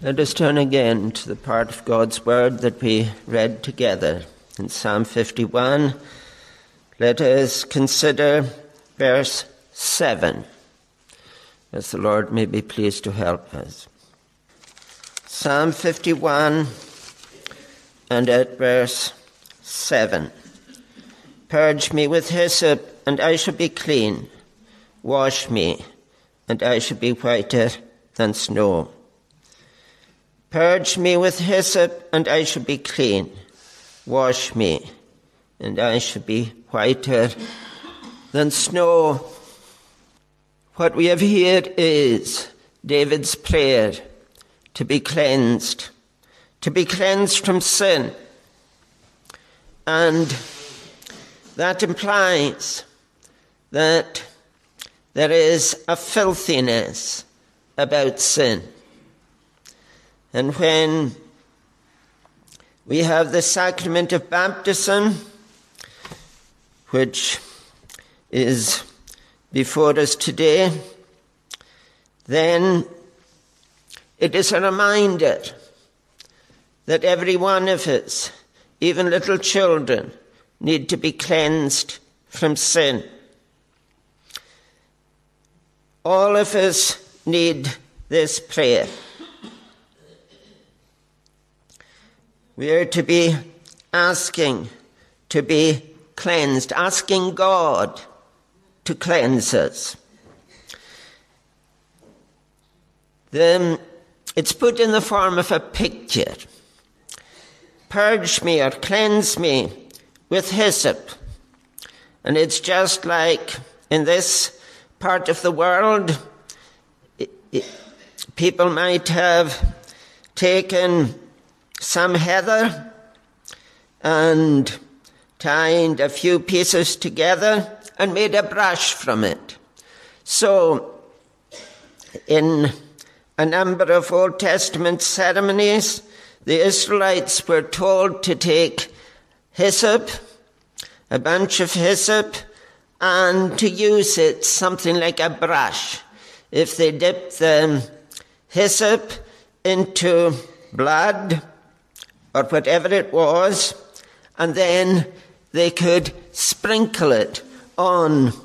Let us turn again to the part of God's Word that we read together. In Psalm 51, let us consider verse 7, as the Lord may be pleased to help us. Psalm 51 and at verse 7. Purge me with hyssop, and I shall be clean. Wash me, and I shall be whiter than snow. Purge me with hyssop, and I shall be clean. Wash me, and I shall be whiter than snow. What we have here is David's prayer to be cleansed from sin. And that implies that there is a filthiness about sin. And when we have the sacrament of baptism, which is before us today, then it is a reminder that every one of us, even little children, need to be cleansed from sin. All of us need this prayer. We are to be asking to be cleansed, asking God to cleanse us. It's put in the form of a picture. Purge me or cleanse me with hyssop. And it's just like in this part of the world, people might have taken some heather and tied a few pieces together and made a brush from it. So, in a number of Old Testament ceremonies, the Israelites were told to take hyssop, a bunch of hyssop, and to use it something like a brush. If they dipped the hyssop into blood, or whatever it was, and then they could sprinkle it on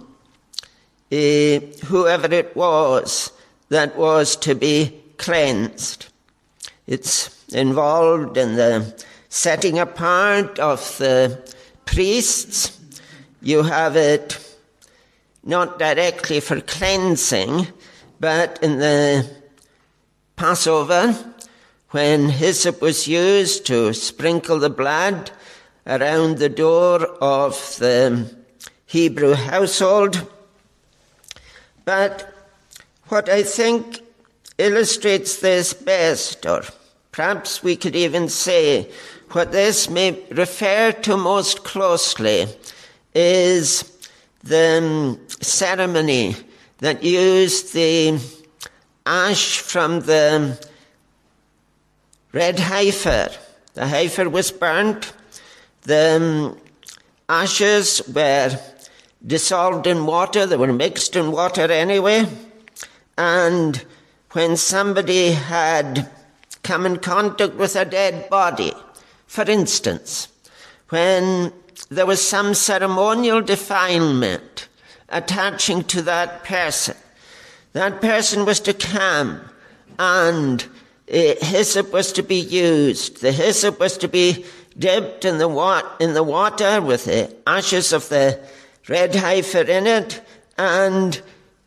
whoever it was that was to be cleansed. It's involved in the setting apart of the priests. You have it not directly for cleansing, but in the Passover, when hyssop was used to sprinkle the blood around the door of the Hebrew household. But what I think illustrates this best, or perhaps we could even say what this may refer to most closely, is the ceremony that used the ash from the red heifer. The heifer was burnt. The ashes were dissolved in water. They were mixed in water anyway. And when somebody had come in contact with a dead body, for instance, when there was some ceremonial defilement attaching to that person was to come and hyssop was to be used. The hyssop was to be dipped in the water with the ashes of the red heifer in it, and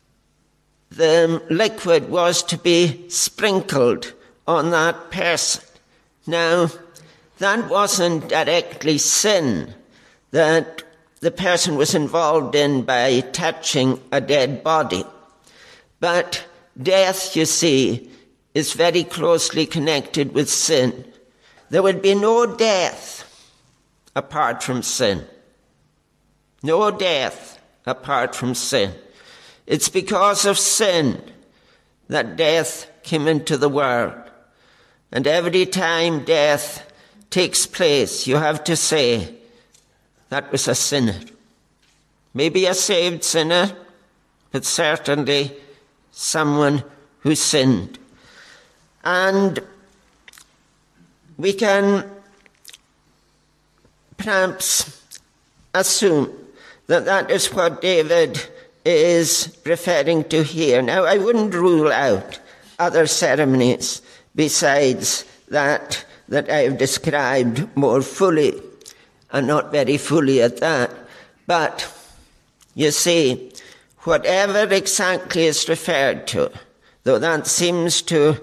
the liquid was to be sprinkled on that person. Now, that wasn't directly sin that the person was involved in by touching a dead body. But death, you see, is very closely connected with sin. There would be no death apart from sin. No death apart from sin. It's because of sin that death came into the world. And every time death takes place, you have to say, that was a sinner. Maybe a saved sinner, but certainly someone who sinned. And we can perhaps assume that that is what David is referring to here. Now, I wouldn't rule out other ceremonies besides that I have described more fully, and not very fully at that. But, you see, whatever exactly is referred to, though that seems to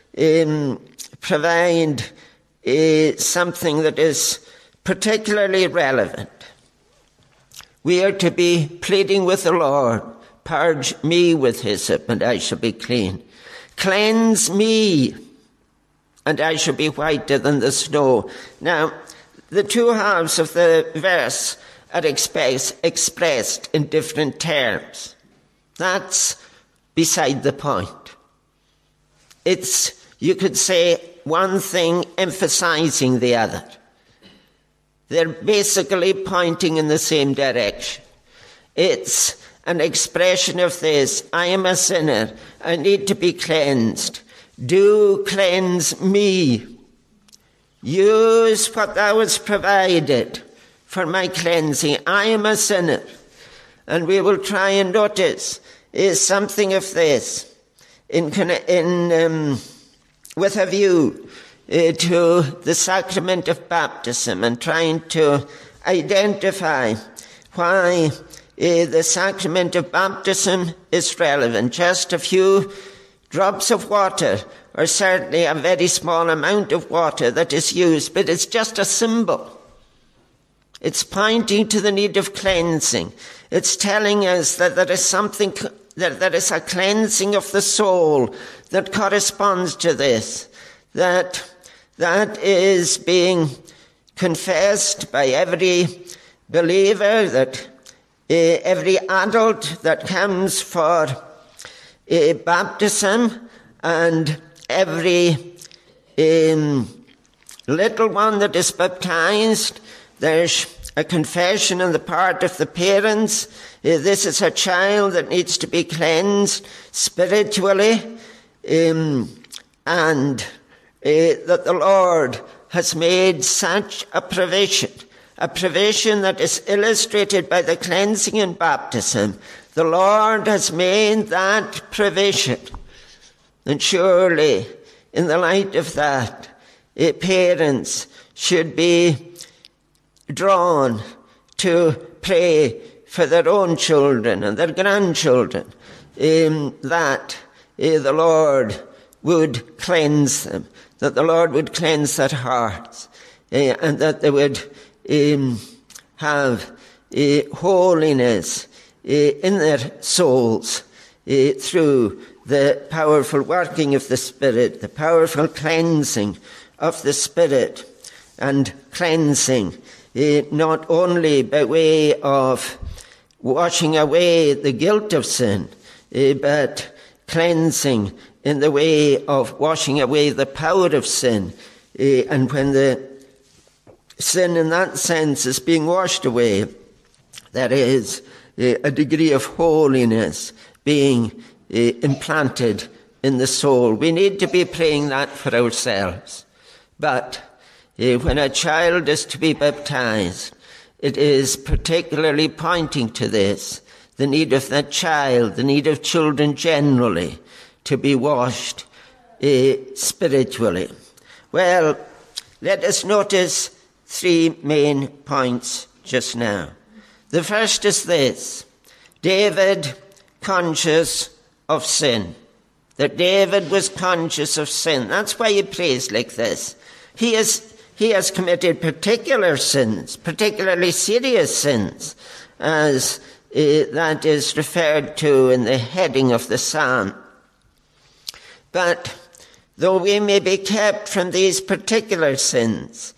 provide something that is particularly relevant, we are to be pleading with the Lord, purge me with hyssop, and I shall be clean. Cleanse me, and I shall be whiter than the snow. Now, the two halves of the verse are expressed in different terms. That's beside the point. It's, you could say, one thing emphasizing the other. They're basically pointing in the same direction. It's an expression of this: I am a sinner, I need to be cleansed. Do cleanse me. Use what thou hast provided for my cleansing. I am a sinner. And we will try and notice something of this with a view to the sacrament of baptism, and trying to identify why the sacrament of baptism is relevant. Just a few drops of water, or certainly a very small amount of water that is used, but it's just a symbol. It's pointing to the need of cleansing. It's telling us that there is something, that there is a cleansing of the soul that corresponds to this, that is being confessed by every believer, that every adult that comes for baptism, and every little one that is baptized. There's a confession on the part of the parents. This is a child that needs to be cleansed spiritually, and that the Lord has made such a provision that is illustrated by the cleansing and baptism. The Lord has made that provision. And surely, in the light of that, parents should be drawn to pray for their own children and their grandchildren, that the Lord would cleanse them, that the Lord would cleanse their hearts, and that they would have holiness in their souls through the powerful working of the Spirit, the powerful cleansing of the Spirit, and cleansing not only by way of washing away the guilt of sin, but cleansing in the way of washing away the power of sin. And when the sin in that sense is being washed away, there is a degree of holiness being implanted in the soul. We need to be praying that for ourselves. But when a child is to be baptized, it is particularly pointing to this, the need of that child, the need of children generally, to be washed spiritually. Well, let us notice three main points just now. The first is this: David conscious of sin. That David was conscious of sin. That's why he prays like this. He has committed particular sins, particularly serious sins, as that is referred to in the heading of the psalm. But though we may be kept from these particular sins,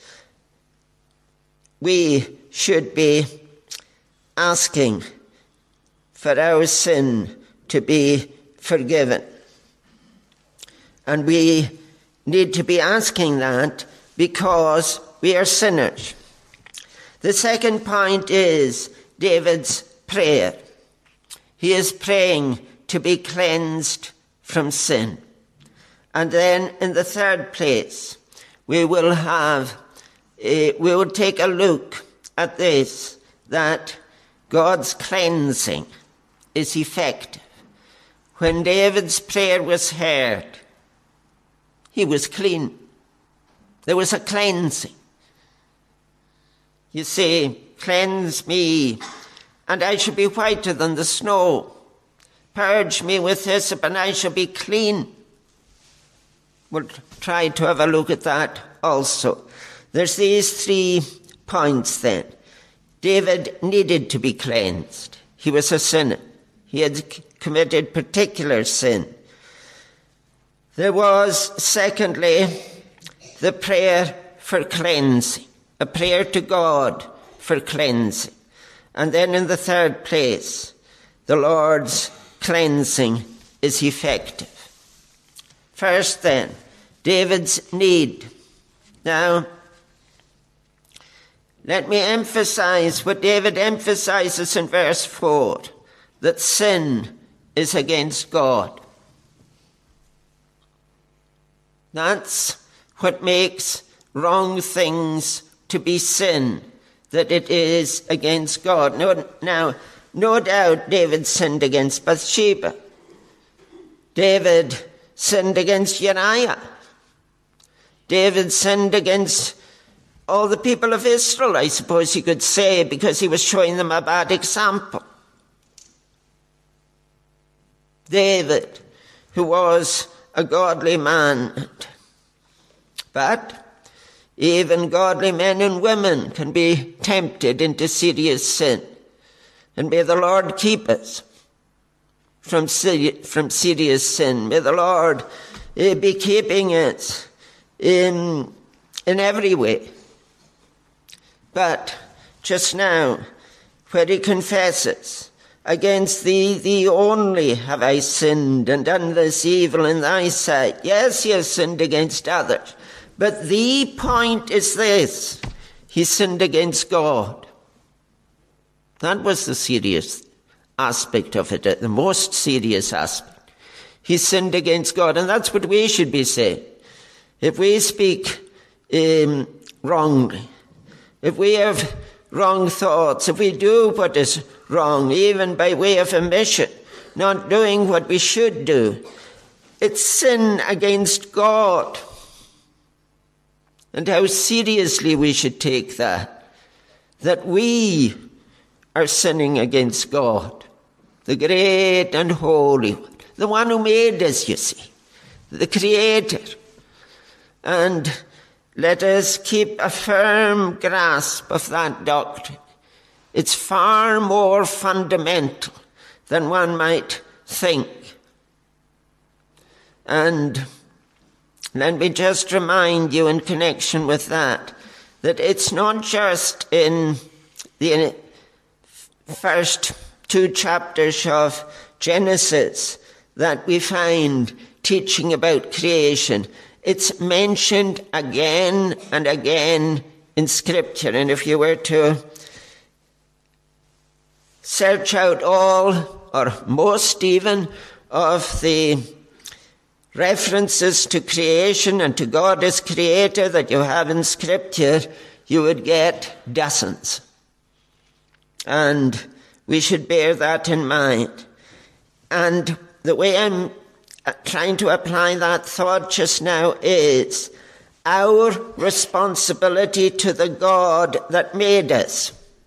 we should be asking for our sin to be forgiven. And we need to be asking that because we are sinners. The second point is David's prayer. He is praying to be cleansed from sin. And then in the third place, we will take a look at this, that God's cleansing is effective. When David's prayer was heard, he was clean. There was a cleansing. You see, cleanse me, and I shall be whiter than the snow. Purge me with hyssop, and I shall be clean. We'll try to have a look at that also. There's these 3 points then. David needed to be cleansed. He was a sinner. He had committed particular sin. There was, secondly, the prayer for cleansing, a prayer to God for cleansing. And then in the third place, the Lord's cleansing is effective. First then, David's need. Now, let me emphasize what David emphasizes in verse 4, that sin is against God. That's what makes wrong things to be sin, that it is against God. No doubt David sinned against Bathsheba. David sinned against Uriah. David sinned against all the people of Israel, I suppose you could say, because he was showing them a bad example. David, who was a godly man. But even godly men and women can be tempted into serious sin. And may the Lord keep us from serious sin. May the Lord be keeping us in every way. But just now, where he confesses, against thee only have I sinned and done this evil in thy sight. Yes, he has sinned against others. But the point is this: he sinned against God. That was the serious aspect of it, the most serious aspect. He sinned against God, and that's what we should be saying. If we speak wrongly, if we have wrong thoughts, if we do what is wrong, even by way of omission, not doing what we should do, it's sin against God. And how seriously we should take that we are sinning against God, the great and holy one, the one who made us, you see, the Creator. And let us keep a firm grasp of that doctrine. It's far more fundamental than one might think. And let me just remind you in connection with that it's not just in the first 2 chapters of Genesis that we find teaching about creation. It's mentioned again and again in Scripture. And if you were to search out all, or most even, of the references to creation and to God as Creator that you have in Scripture, you would get dozens. And we should bear that in mind. And the way I'm trying to apply that thought just now is our responsibility to the God that made us.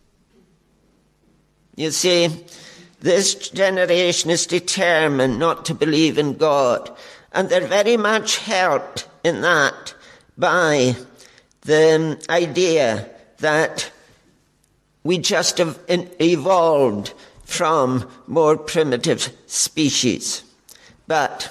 You see, this generation is determined not to believe in God, and they're very much helped in that by the idea that we just have evolved from more primitive species. But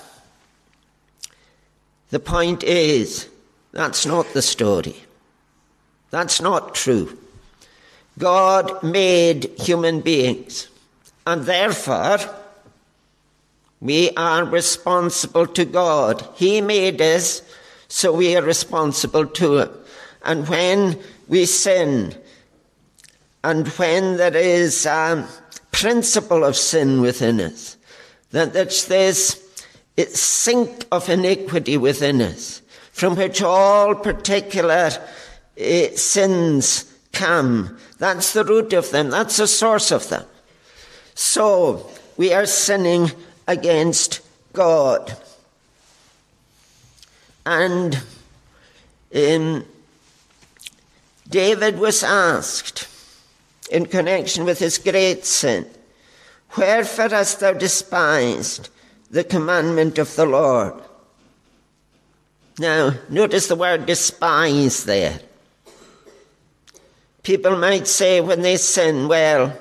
the point is, that's not the story. That's not true. God made human beings, and therefore we are responsible to God. He made us, so we are responsible to Him. And when we sin, and when there is a principle of sin within us, that there's this sink of iniquity within us, from which all particular sins come. That's the root of them. That's the source of them. So we are sinning against God. And David was asked in connection with his great sin, "Wherefore hast thou despised the commandment of the Lord?" Now, notice the word despise there. People might say when they sin, well,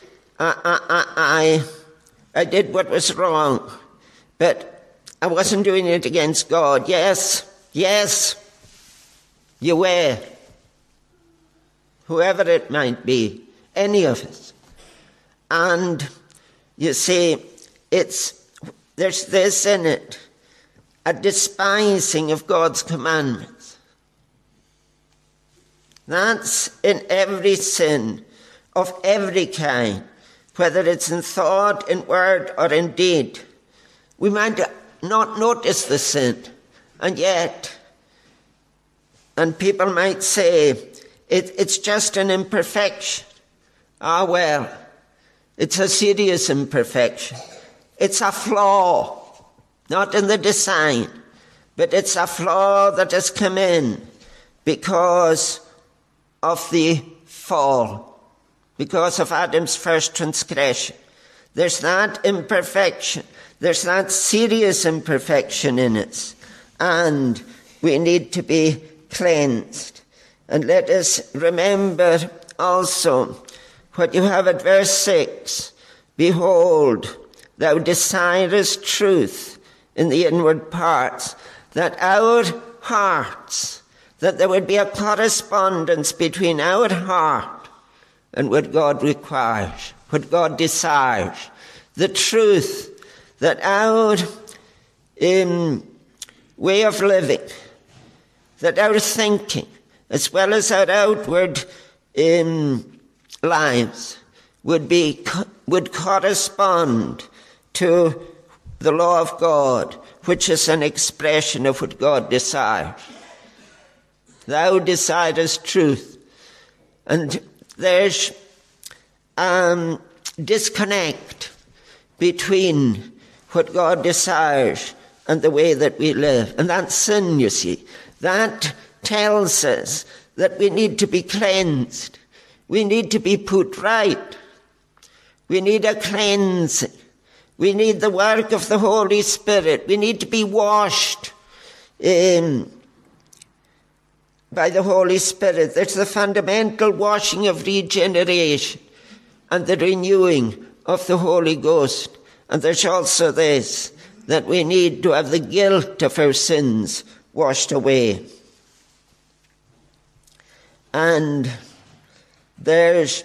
I did what was wrong, but I wasn't doing it against God. Yes, you were. Whoever it might be, any of us. And you see, there's this in it, a despising of God's commandments. That's in every sin of every kind, whether it's in thought, in word, or in deed. We might not notice the sin, and people might say, it's just an imperfection. Well, it's a serious imperfection. It's a flaw, not in the design, but it's a flaw that has come in because of the fall, because of Adam's first transgression. There's that imperfection. There's that serious imperfection in us. And we need to be cleansed. And let us remember also what you have at verse 6. "Behold, thou desirest truth in the inward parts," that our hearts, that there would be a correspondence between our heart and what God requires, what God desires. The truth that our way of living, that our thinking, as well as our outward lives, would correspond to the law of God, which is an expression of what God desires. Thou desirest truth. And there's disconnect between what God desires and the way that we live. And that's sin, you see. That tells us that we need to be cleansed. We need to be put right. We need a cleansing. We need the work of the Holy Spirit. We need to be washed by the Holy Spirit. There's the fundamental washing of regeneration and the renewing of the Holy Ghost. And there's also this, that we need to have the guilt of our sins washed away. And there's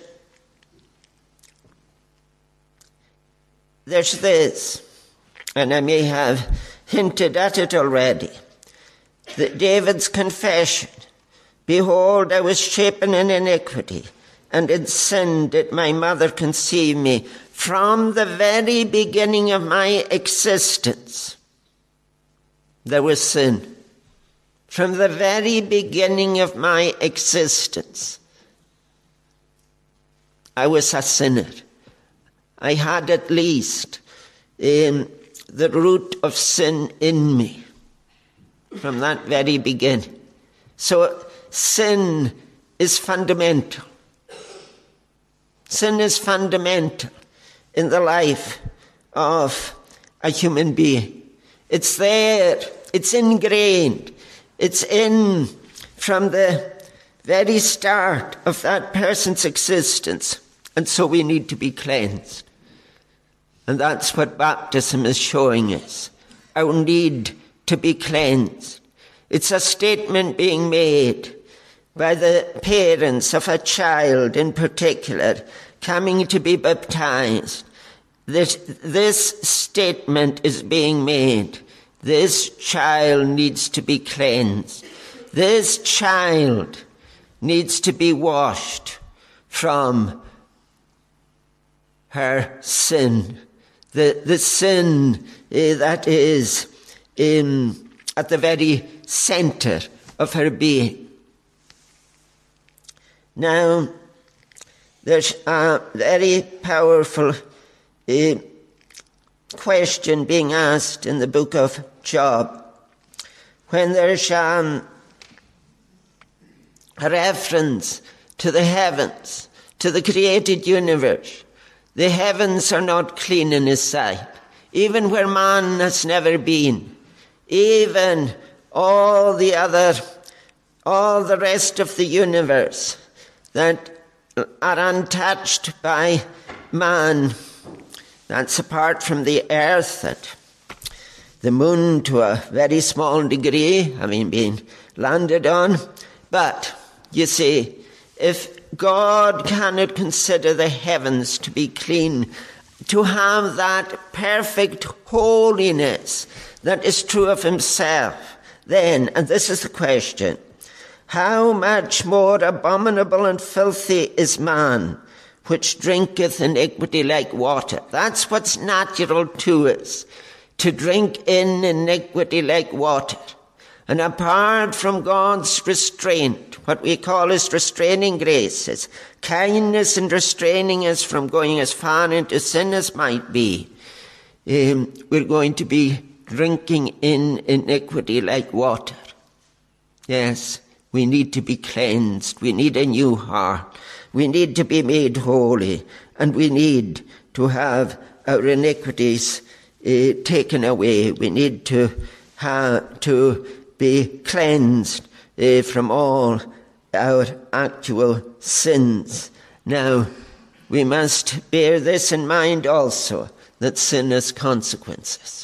this, and I may have hinted at it already, that David's confession, "Behold, I was shapen in iniquity, and in sin did my mother conceive me. From the very beginning of my existence, there was sin. From the very beginning of my existence, I was a sinner. I had at least the root of sin in me from that very beginning." So sin is fundamental. Sin is fundamental in the life of a human being. It's there. It's ingrained. It's in from the very start of that person's existence. And so we need to be cleansed. And that's what baptism is showing us, our need to be cleansed. It's a statement being made by the parents of a child in particular coming to be baptized. This statement is being made. This child needs to be cleansed. This child needs to be washed from her sin. The sin that is at the very center of her being. Now, there's a very powerful question being asked in the book of Job, when there's a reference to the heavens, to the created universe. The heavens are not clean in his sight, even where man has never been, even all the rest of the universe that are untouched by man. That's apart from the earth, that the moon to a very small degree, having been landed on. But, you see, if God cannot consider the heavens to be clean, to have that perfect holiness that is true of himself, then, and this is the question, how much more abominable and filthy is man, which drinketh iniquity like water? That's what's natural to us, to drink in iniquity like water. And apart from God's restraint, what we call his restraining grace, his kindness in restraining us from going as far into sin as might be, we're going to be drinking in iniquity like water. Yes, we need to be cleansed. We need a new heart. We need to be made holy. And we need to have our iniquities taken away. We need to be cleansed from all our actual sins. Now, we must bear this in mind also, that sin has consequences.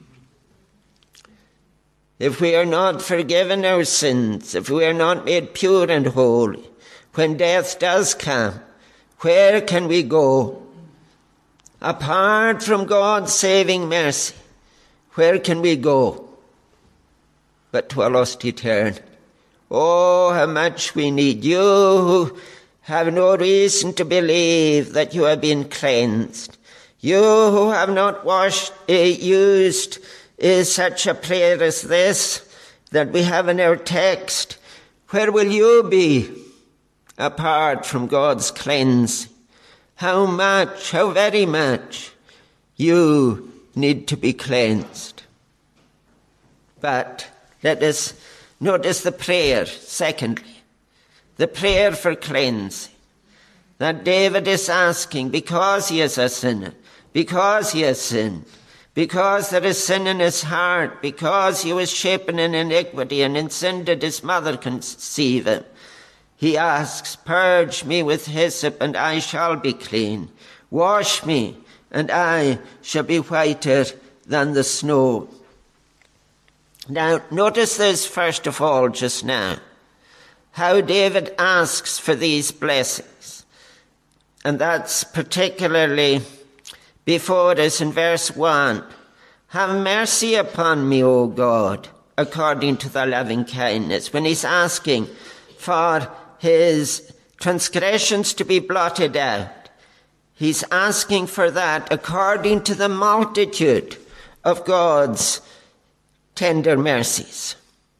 If we are not forgiven our sins, if we are not made pure and holy, when death does come, where can we go? Apart from God's saving mercy, where can we go? But to a lost eternity. Oh, how much we need you who have no reason to believe that you have been cleansed. You who have not used such a prayer as this that we have in our text. Where will you be apart from God's cleansing? How much, how very much you need to be cleansed. But let us notice the prayer, secondly, the prayer for cleansing, that David is asking because he is a sinner, because he has sinned, because there is sin in his heart, because he was shapen in iniquity, and in sin did his mother conceive him. He asks, purge me with hyssop, and I shall be clean. Wash me, and I shall be whiter than the snow. Now, notice this first of all just now, how David asks for these blessings. And that's particularly before us in verse 1. Have mercy upon me, O God, according to thy loving kindness. When he's asking for his transgressions to be blotted out, he's asking for that according to the multitude of God's tender mercies.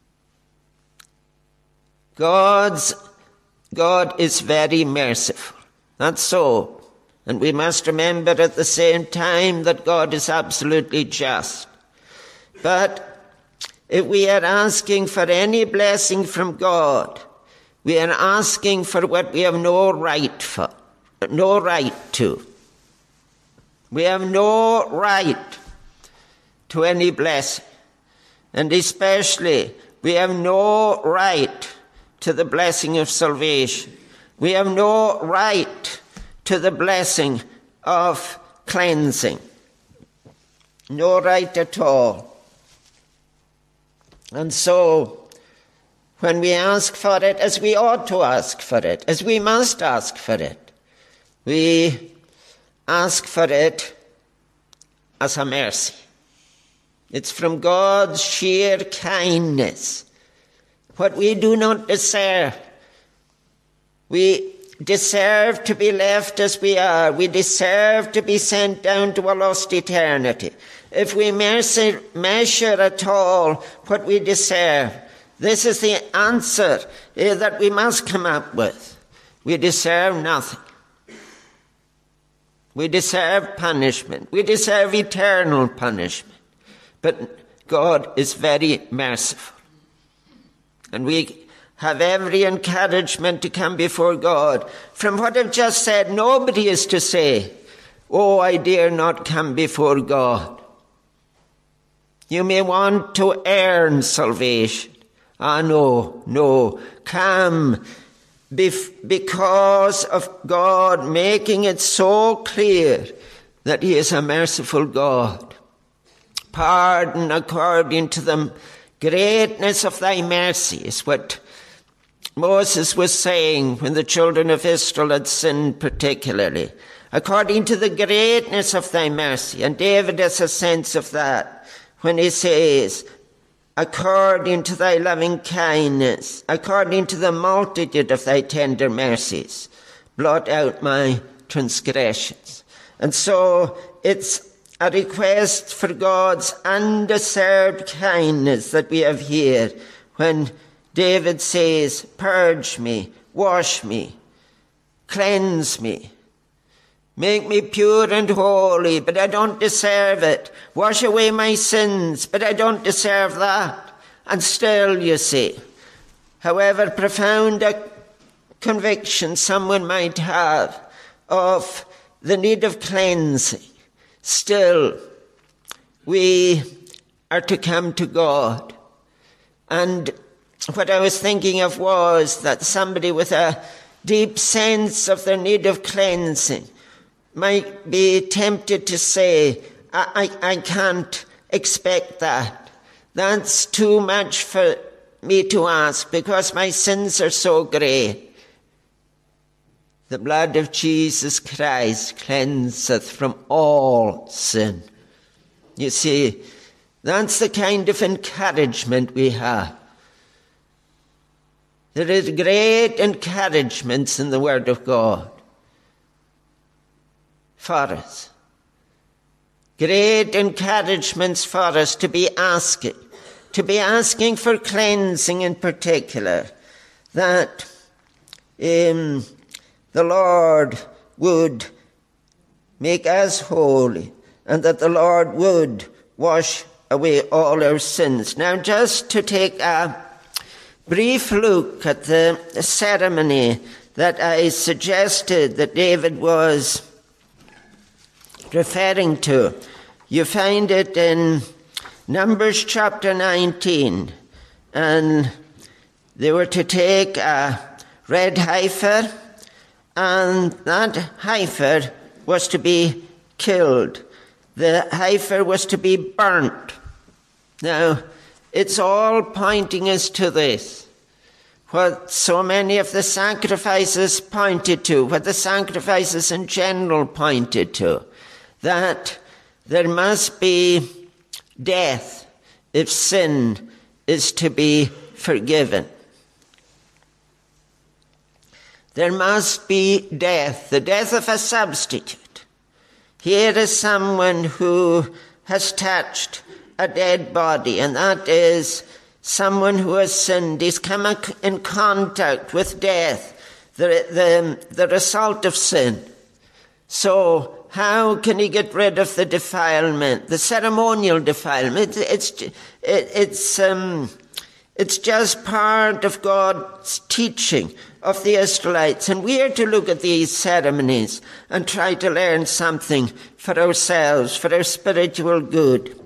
God is very merciful. That's so. And we must remember at the same time that God is absolutely just. But if we are asking for any blessing from God, we are asking for what we have no right to. We have no right to any blessing. And especially, we have no right to the blessing of salvation. We have no right to the blessing of cleansing. No right at all. And so, when we ask for it, as we ought to ask for it, as we must ask for it, we ask for it as a mercy. It's from God's sheer kindness. What we do not deserve. We deserve to be left as we are. We deserve to be sent down to a lost eternity. If we measure at all what we deserve, This is the answer that we must come up with. We deserve nothing. We deserve punishment. We deserve eternal punishment. But God is very merciful. And we have every encouragement to come before God. From what I've just said, nobody is to say, "Oh, I dare not come before God." You may want to earn salvation. No. Come because of God making it so clear that he is a merciful God. Pardon according to the greatness of thy mercy is what Moses was saying when the children of Israel had sinned particularly. According to the greatness of thy mercy. And David has a sense of that when he says, according to thy loving kindness, according to the multitude of thy tender mercies, blot out my transgressions. And so it's a request for God's undeserved kindness that we have here when David says, purge me, wash me, cleanse me. Make me pure and holy, but I don't deserve it. Wash away my sins, but I don't deserve that. And still, you see, however profound a conviction someone might have of the need of cleansing, still, we are to come to God. And what I was thinking of was that somebody with a deep sense of their need of cleansing might be tempted to say, I can't expect that. That's too much for me to ask because my sins are so great. The blood of Jesus Christ cleanseth from all sin. You see, that's the kind of encouragement we have. There is great encouragements in the Word of God for us. Great encouragements for us to be asking for cleansing in particular, that the Lord would make us holy and that the Lord would wash away all our sins. Now, just to take a brief look at the ceremony that I suggested that David was referring to. You find it in Numbers chapter 19. And they were to take a red heifer, and that heifer was to be killed. The heifer was to be burnt. Now, it's all pointing us to this. What so many of the sacrifices pointed to, what the sacrifices in general pointed to, that there must be death if sin is to be forgiven. There must be death, the death of a substitute. Here is someone who has touched a dead body, and that is someone who has sinned. He's come in contact with death, the result of sin. So how can he get rid of the defilement, the ceremonial defilement? It's just part of God's teaching of the Israelites. And we are to look at these ceremonies and try to learn something for ourselves, for our spiritual good.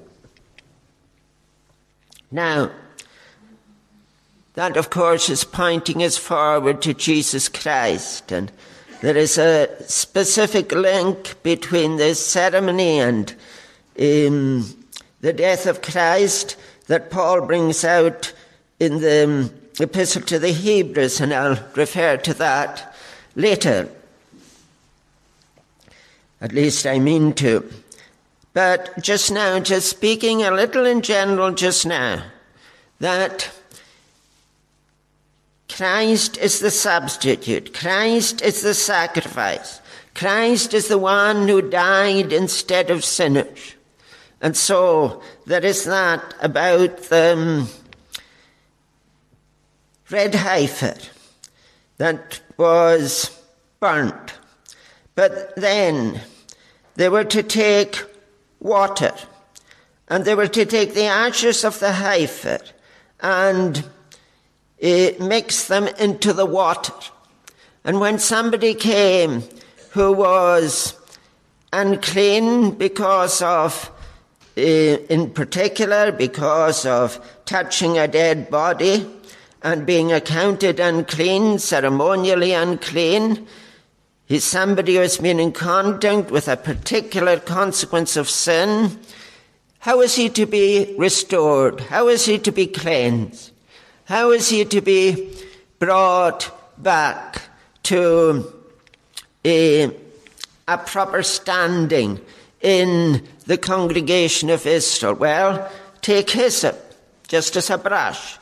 Now, that of course is pointing us forward to Jesus Christ, and there is a specific link between this ceremony and the death of Christ that Paul brings out in the Epistle to the Hebrews, and I'll refer to that later. At least I mean to. But just now, just speaking a little in general just now, that Christ is the substitute. Christ is the sacrifice. Christ is the one who died instead of sinners. And so there is that about red heifer that was burnt. But then they were to take water, and they were to take the ashes of the heifer and mix them into the water. And when somebody came who was unclean because of, in particular, because of touching a dead body and being accounted unclean, ceremonially unclean, he's somebody who has been in contact with a particular consequence of sin. How is he to be restored? How is he to be cleansed? How is he to be brought back to a proper standing in the congregation of Israel? Well, take hyssop, just as a brush.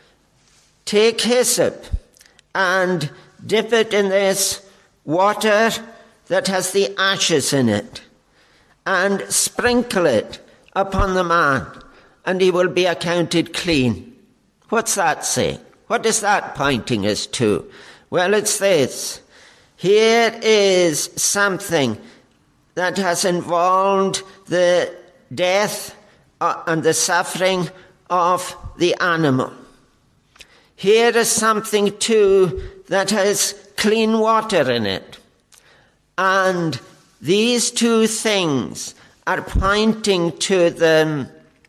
Take hyssop and dip it in this water that has the ashes in it, and sprinkle it upon the man, and he will be accounted clean. What's that saying? What is that pointing us to? Well, it's this. Here is something that has involved the death and the suffering of the animal. Here is something too that has clean water in it. And these two things are pointing to the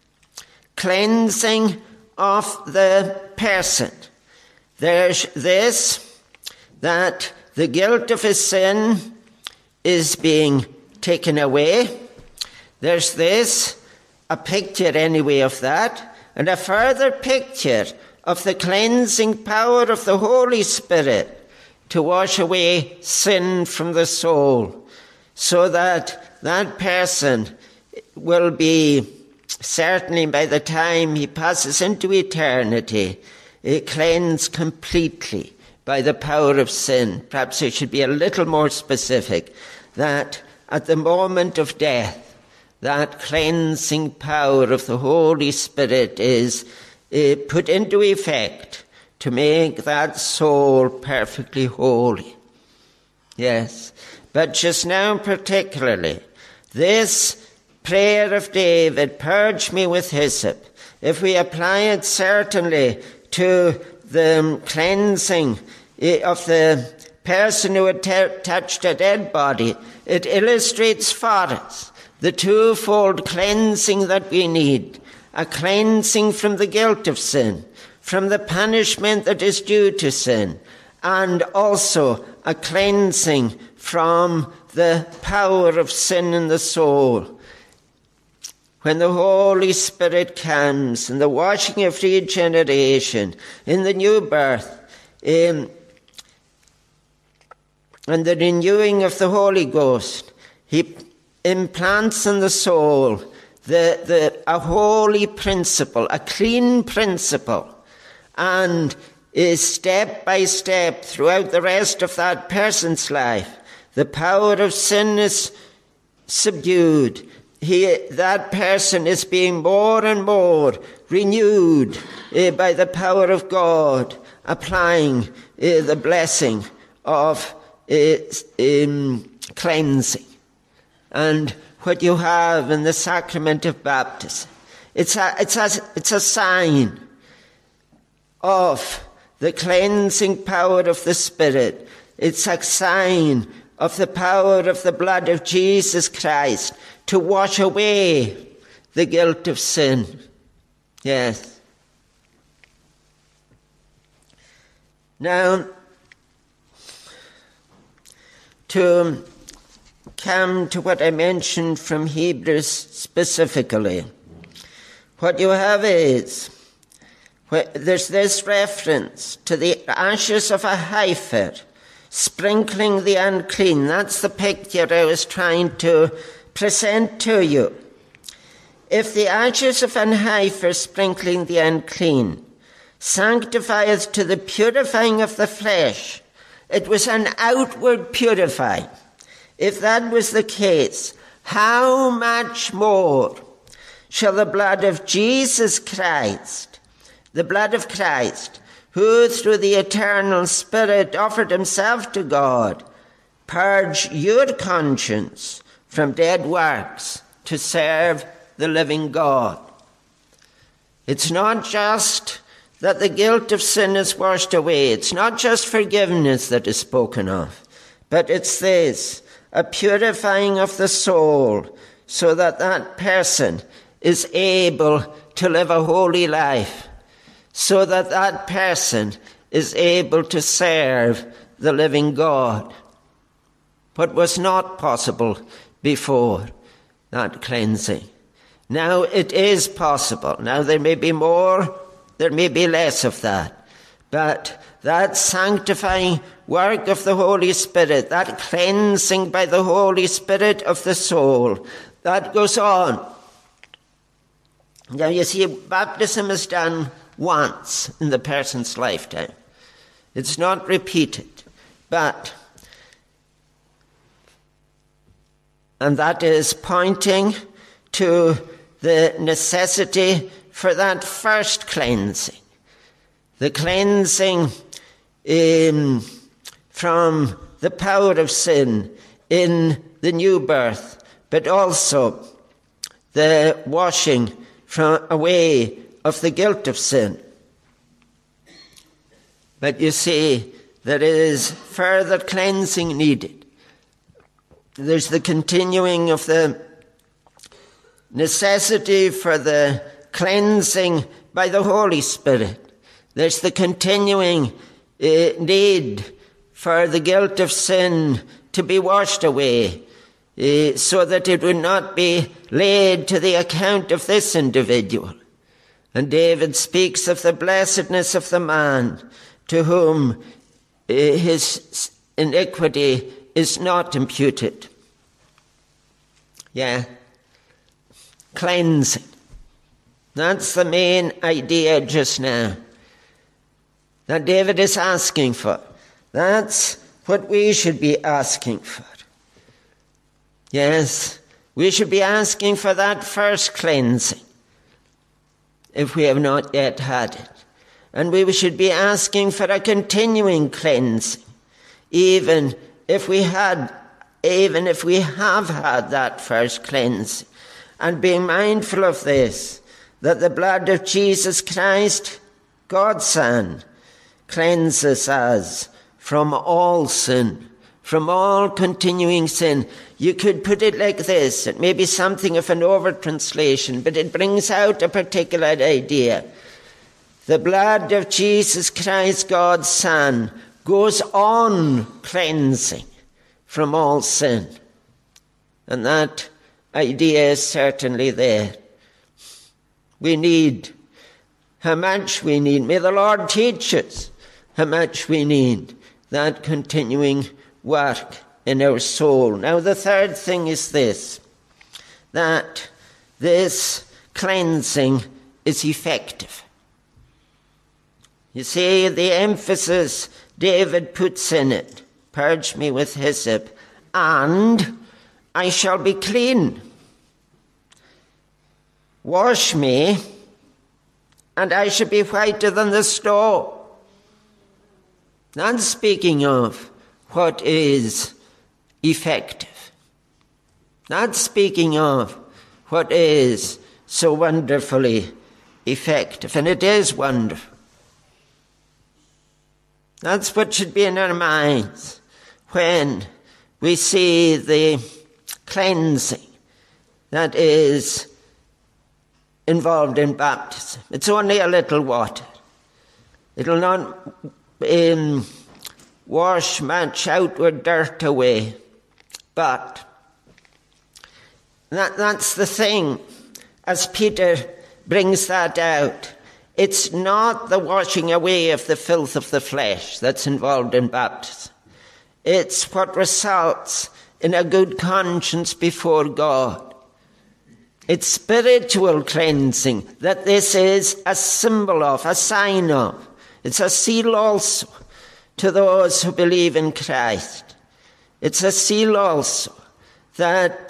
cleansing of the person. There's this, that the guilt of his sin is being taken away. There's this, a picture anyway of that, and a further picture of the cleansing power of the Holy Spirit to wash away sin from the soul, so that that person will be, certainly by the time he passes into eternity, cleansed completely by the power of sin. Perhaps I should be a little more specific, that at the moment of death, that cleansing power of the Holy Spirit is put into effect to make that soul perfectly holy. Yes, but just now particularly, this prayer of David, purge me with hyssop, if we apply it certainly to the cleansing of the person who had touched a dead body, it illustrates for us the twofold cleansing that we need. A cleansing from the guilt of sin, from the punishment that is due to sin, and also a cleansing from the power of sin in the soul. When the Holy Spirit comes, in the washing of regeneration, in the new birth, and the renewing of the Holy Ghost, he implants in the soul a holy principle, a clean principle, and is step by step throughout the rest of that person's life, the power of sin is subdued. That person is being more and more renewed by the power of God, applying the blessing of cleansing. And what you have in the sacrament of baptism, it's a sign of the cleansing power of the Spirit. It's a sign of the power of the blood of Jesus Christ to wash away the guilt of sin. Yes. Now, to come to what I mentioned from Hebrews specifically, what you have is, there's this reference to the ashes of a heifer sprinkling the unclean. That's the picture I was trying to present to you. If the ashes of an heifer sprinkling the unclean sanctifieth to the purifying of the flesh, it was an outward purifying. If that was the case, how much more shall the blood of Jesus Christ, the blood of Christ, who through the eternal Spirit offered himself to God, purge your conscience from dead works to serve the living God. It's not just that the guilt of sin is washed away. It's not just forgiveness that is spoken of, but it's this, a purifying of the soul so that that person is able to live a holy life, so that that person is able to serve the living God. What was not possible before, that cleansing. Now it is possible. Now there may be more, there may be less of that. But that sanctifying work of the Holy Spirit, that cleansing by the Holy Spirit of the soul, that goes on. Now you see, baptism is done once in the person's lifetime. It's not repeated. And that is pointing to the necessity for that first cleansing. The cleansing from the power of sin in the new birth, but also the washing away of the guilt of sin. But you see, there is further cleansing needed. There's the continuing of the necessity for the cleansing by the Holy Spirit. There's the continuing need for the guilt of sin to be washed away, so that it would not be laid to the account of this individual. And David speaks of the blessedness of the man to whom his iniquity is not imputed. Yeah. Cleansing. That's the main idea just now that David is asking for. That's what we should be asking for. Yes, we should be asking for that first cleansing if we have not yet had it. And we should be asking for a continuing cleansing, even if we have had that first cleansing. And being mindful of this, that the blood of Jesus Christ, God's Son, cleanses us from all sin, from all continuing sin. You could put it like this. It may be something of an over-translation, but it brings out a particular idea. The blood of Jesus Christ, God's Son, goes on cleansing from all sin. And that idea is certainly there. We need how much we need. May the Lord teach us how much we need that continuing work in our soul. Now the third thing is this, that this cleansing is effective. You see, the emphasis David puts in it, purge me with hyssop, and I shall be clean. Wash me, and I shall be whiter than the snow. Not speaking of what is effective. Not speaking of what is so wonderfully effective. And it is wonderful. That's what should be in our minds when we see the cleansing that is involved in baptism. It's only a little water. It'll not wash much outward dirt away. But that's the thing, as Peter brings that out. It's not the washing away of the filth of the flesh that's involved in baptism. It's what results in a good conscience before God. It's spiritual cleansing that this is a symbol of, a sign of. It's a seal also to those who believe in Christ. It's a seal also that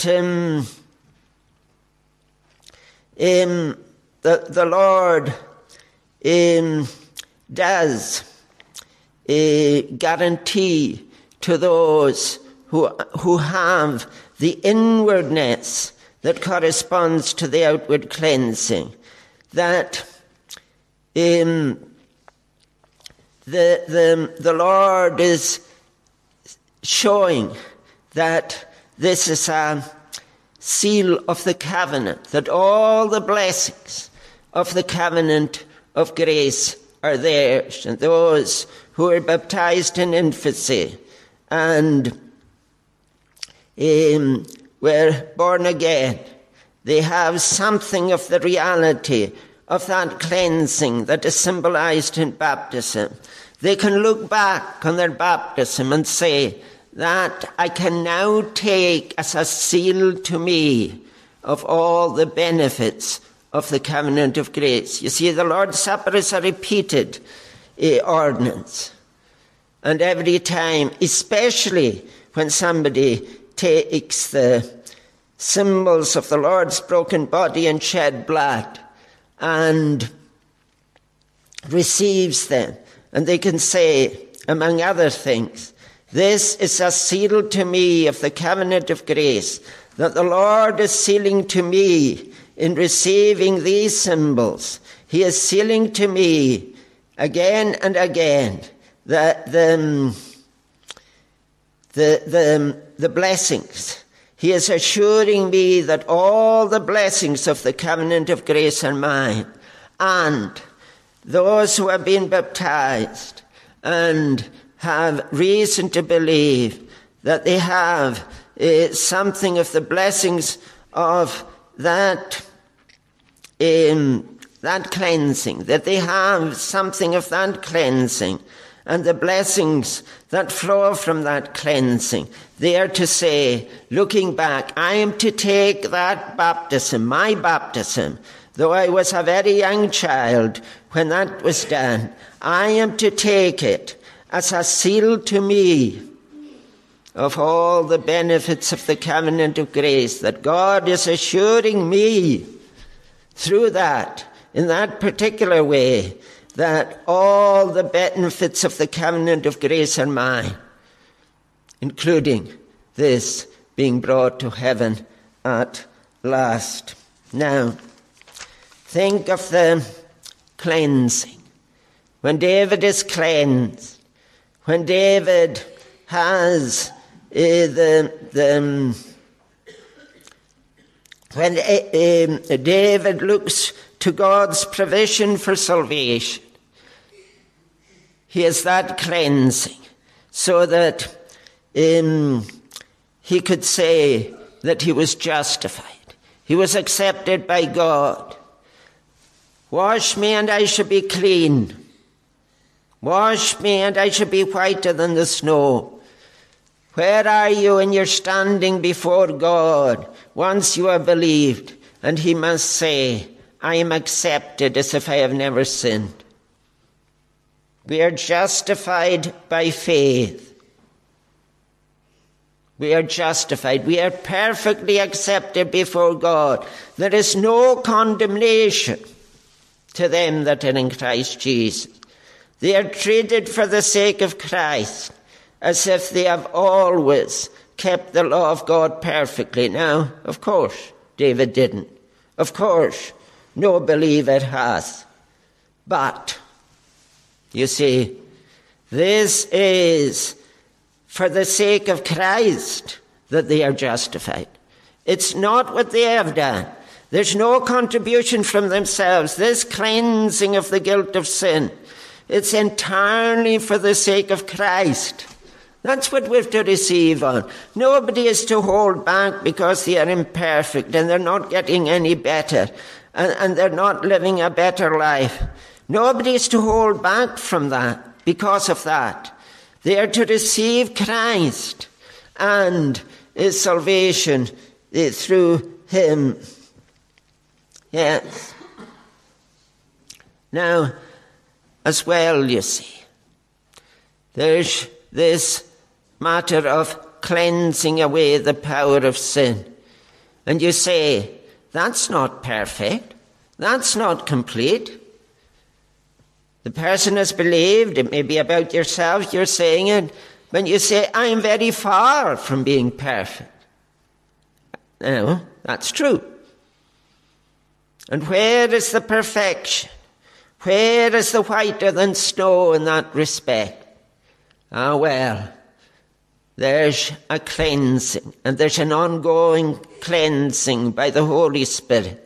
the Lord does guarantee to those who have the inwardness that corresponds to the outward cleansing, that the Lord is showing that this is a seal of the covenant, that all the blessings of the covenant of grace are theirs, and those who are baptized in infancy and were born again, they have something of the reality of that cleansing that is symbolized in baptism. They can look back on their baptism and say, that I can now take as a seal to me of all the benefits of the covenant of grace. You see, the Lord's Supper is a repeated ordinance. And every time, especially when somebody takes the symbols of the Lord's broken body and shed blood and receives them, and they can say, among other things, this is a seal to me of the covenant of grace, that the Lord is sealing to me in receiving these symbols. He is sealing to me again and again the blessings. He is assuring me that all the blessings of the covenant of grace are mine. And those who have been baptized and have reason to believe that they have something of the blessings of that cleansing, that they have something of that cleansing and the blessings that flow from that cleansing. They are to say, looking back, I am to take that baptism, my baptism, though I was a very young child when that was done, I am to take it as a seal to me of all the benefits of the covenant of grace, that God is assuring me through that, in that particular way, that all the benefits of the covenant of grace are mine, including this being brought to heaven at last. Now, think of the cleansing. When David is cleansed, when David has when David looks to God's provision for salvation, he has that cleansing so that he could say that he was justified. He was accepted by God. Wash me and I shall be clean. Wash me and I shall be whiter than the snow. Where are you when you're standing before God once you have believed? And he must say, I am accepted as if I have never sinned. We are justified by faith. We are justified. We are perfectly accepted before God. There is no condemnation to them that are in Christ Jesus. They are treated for the sake of Christ as if they have always kept the law of God perfectly. Now, of course, David didn't. Of course, no believer has. But, you see, this is for the sake of Christ that they are justified. It's not what they have done. There's no contribution from themselves. This cleansing of the guilt of sin, it's entirely for the sake of Christ. That's what we're to receive on. Nobody is to hold back because they are imperfect and they're not getting any better and they're not living a better life. Nobody is to hold back from that because of that. They are to receive Christ and his salvation through him. Yes. Now, as well, you see, there's this matter of cleansing away the power of sin. And you say, that's not perfect. That's not complete. The person has believed. It may be about yourself, you're saying it, when you say, I am very far from being perfect. No, that's true. And where is the perfection? Where is the whiter than snow in that respect? Ah, well, there's a cleansing, and there's an ongoing cleansing by the Holy Spirit.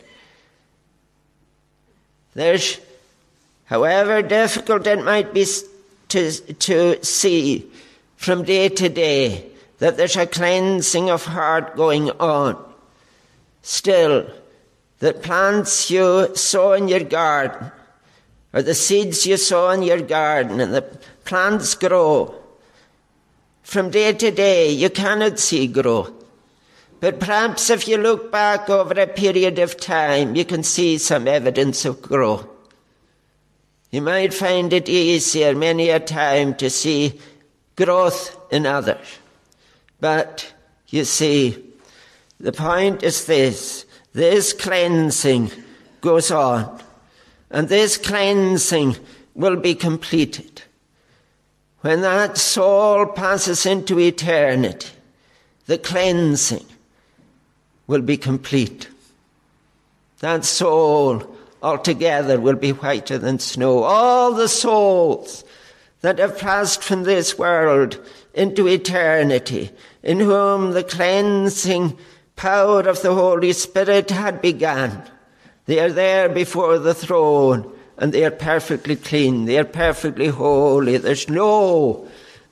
There's, however difficult it might be to see from day to day, that there's a cleansing of heart going on. Still, the plants you sow in your garden, or the seeds you sow in your garden, and the plants grow. From day to day, you cannot see growth. But perhaps if you look back over a period of time, you can see some evidence of growth. You might find it easier many a time to see growth in others. But, you see, the point is this cleansing goes on. And this cleansing will be completed. When that soul passes into eternity, the cleansing will be complete. That soul altogether will be whiter than snow. All the souls that have passed from this world into eternity, in whom the cleansing power of the Holy Spirit had begun, they are there before the throne, and they are perfectly clean. They are perfectly holy. There's no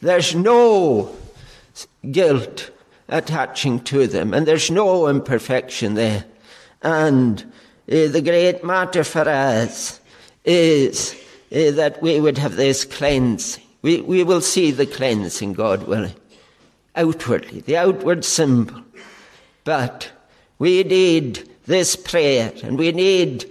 guilt attaching to them, and there's no imperfection there. And the great matter for us is that we would have this cleansing. We will see the cleansing, God willing, outwardly, the outward symbol. But we need this prayer, and we need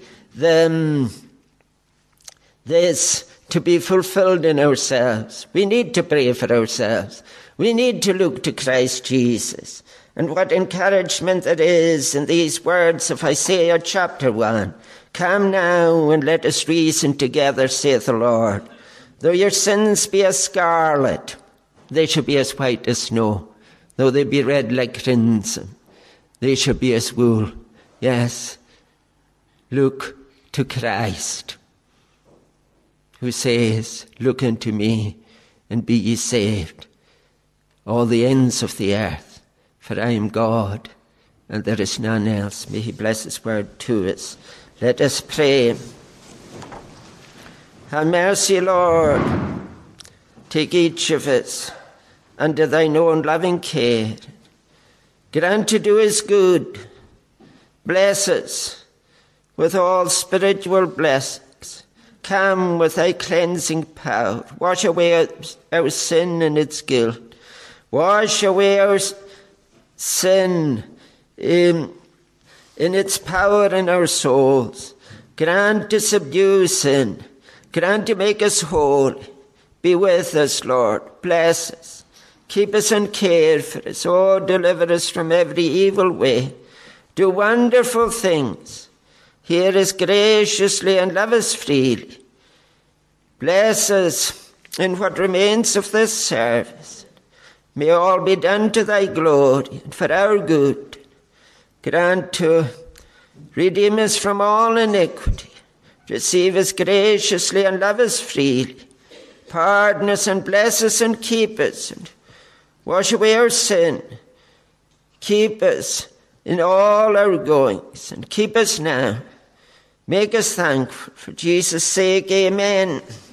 this to be fulfilled in ourselves. We need to pray for ourselves. We need to look to Christ Jesus. And what encouragement there is in these words of Isaiah chapter 1. Come now and let us reason together, saith the Lord. Though your sins be as scarlet, they shall be as white as snow. Though they be red like crimson, they shall be as wool. Yes, look to Christ, who says, look unto me and be ye saved, all the ends of the earth, for I am God and there is none else. May he bless his word to us. Let us pray. Have mercy, Lord. Take each of us under thine own loving care. Grant to do us good. Bless us with all spiritual blessings. Come with thy cleansing power. Wash away our sin and its guilt. Wash away our sin in its power in our souls. Grant to subdue sin. Grant to make us holy. Be with us, Lord. Bless us. Keep us and care for us. Oh, deliver us from every evil way. Do wonderful things. Hear us graciously and love us freely. Bless us in what remains of this service. May all be done to thy glory and for our good. Grant to redeem us from all iniquity. Receive us graciously and love us freely. Pardon us and bless us and keep us. And wash away our sin. Keep us in all our goings, and keep us now. Make us thankful for Jesus' sake. Amen.